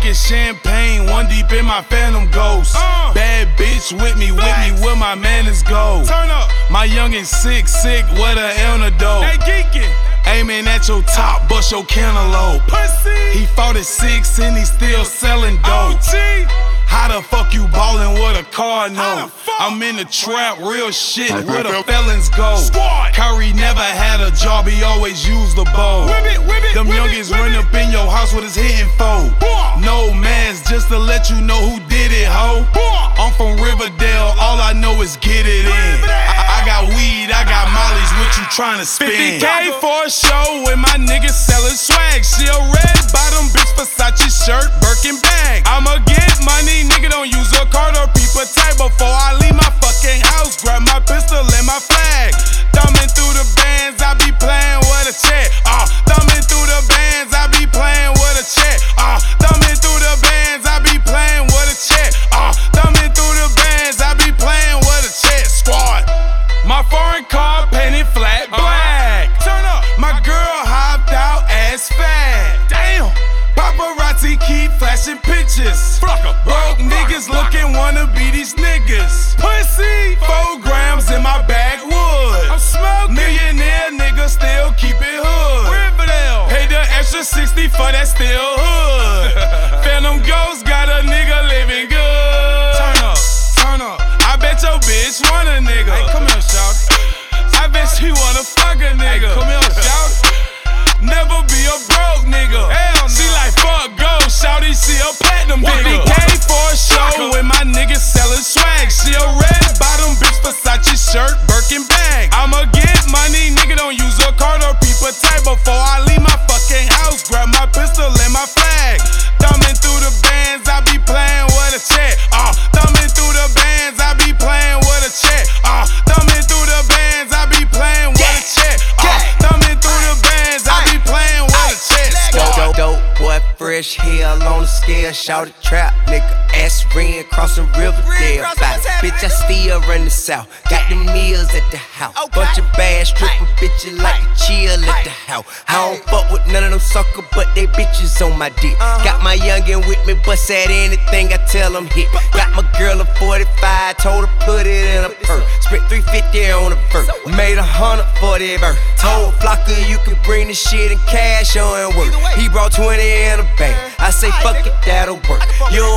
drinking champagne, one deep in my phantom ghost. Bad bitch with me where my manners go. Turn up. My youngin' sick, what a antidote. They geeking. Aiming at your top, bust your cantaloupe. Pussy. He 46 and he still selling dope. OG. How the fuck you ballin' with a car How note? the fuck? I'm in the trap, real shit, where the felons go. Squad. Kyrie never had a job, he always used the bow. Whip it, whip it, Them whip it, youngins whip run it. up in your house with his hitting foe. Boah. No mask, just to let you know who did it, ho. Boah. I'm from Riverdale, all I know is get it in. Riverdale. I got weed, I got mollies, what you tryna spin? 50K for a show with my niggas selling swag. She a red bottom bitch, Versace shirt, Birkin bag. I'ma get money, nigga, don't use a card or peep a tag before I leave my fucking house. Grab my pistol and my flag. Thumbing through the bands, I be playing with a check. Thumbing through the bands, I be playing with a check. Thumbing through the bands, I be playing with a check. Thumbing through the bands, I be playing with a check. Squad. My foreign car painted flat black. Turn up. My girl hopped out ass fat. Damn. Paparazzi keep flashing pictures. Broke niggas looking wanna be these niggas. Pussy. 4 grams in my backwood. I'm smoking. Millionaire nigga still keep it hood. Riverdale. Pay the extra 60 for that still hood. Phantom Ghost got a nigga living good. Turn up. I bet your bitch want a nigga. Hey, come here, shout. I bet she wanna fuck a nigga. Come here, shout. Never be a broke nigga. Hell no. She like fuck gold, shawty, she a platinum nigga. 50K for a show with my niggas selling swag. She a red bottom bitch, Versace shirt, Birkin bag. I'ma get money, nigga, don't use a card or peep a tag before I leave my fucking house. Grab my pistol and my flag. Thumbing through the bands, I be playing with a check. Thumbing through the bands, I be playing with a check. Thumbing through the bands, I be playing with a check. Thumbing through the bands, I be playing with a check. Dope boy, fresh hell on the scale. Shout a trap, nigga. Ass ring crossing Riverdale. Bitch, I still run the south. Got them meals at the house. Bunch of bad stripper bitches like to chill at the house. I don't fuck with none of them sucker, but they bitches on my dick. Got my youngin' with me, bust at anything I tell them hit. Got my girl a 45, told her put it in a purse. Spent 350 on a verse, made 100 for that verse. Told Flocka you can bring the shit in cash or in work. He brought 20 in a bag. I say fuck it, that'll work. You don't